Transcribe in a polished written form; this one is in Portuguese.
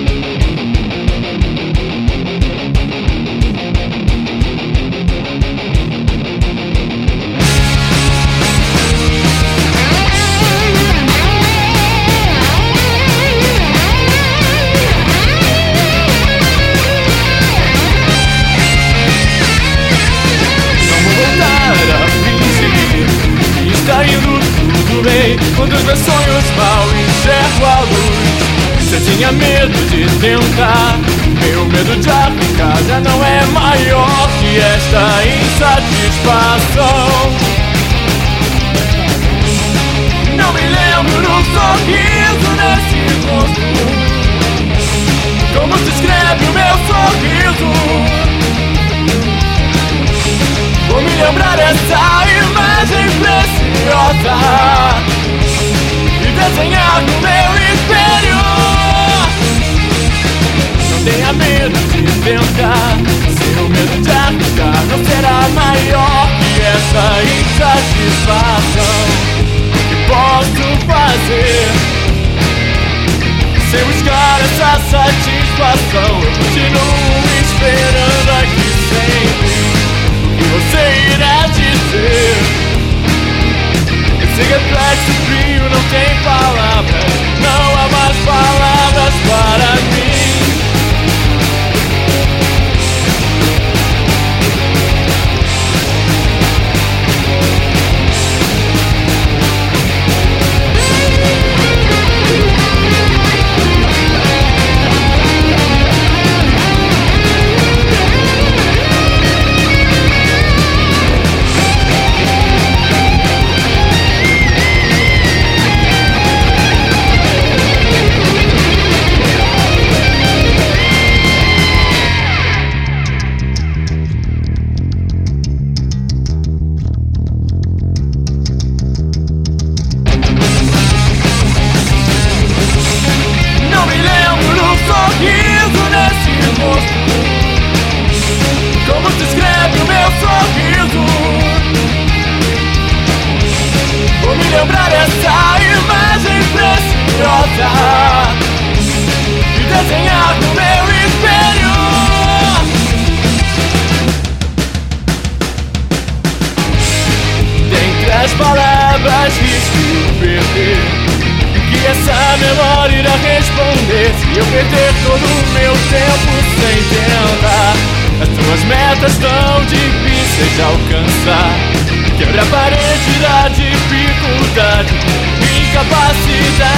Quando os meus sonhos mal enxergo a luz, se eu tinha medo de tentar, meu medo de arrancar já não é maior que esta insatisfação. Não me lembro do sorriso nesse rosto, como se escreve o meu sorriso. Vou me lembrar dessa imagem preciosa e desenhar no meu espelho. Não tenha medo de tentar, seu medo de arriscar não será maior que essa insatisfação. O que posso fazer sem buscar essa satisfação? Eu continuo esperando aqui sempre o que você irá dizer. Esse reflexo frio não tem palavras, não há mais palavras para mim. Como se escreve o meu sorriso? Vou me lembrar dessa imagem preciosa e desenhar no meu espelho. Dentre as palavras risco perder, que essa memória irá responder se eu perder todo o meu tempo sem tentar. As tuas metas tão difíceis de alcançar, quebra a parede da dificuldade, incapacidade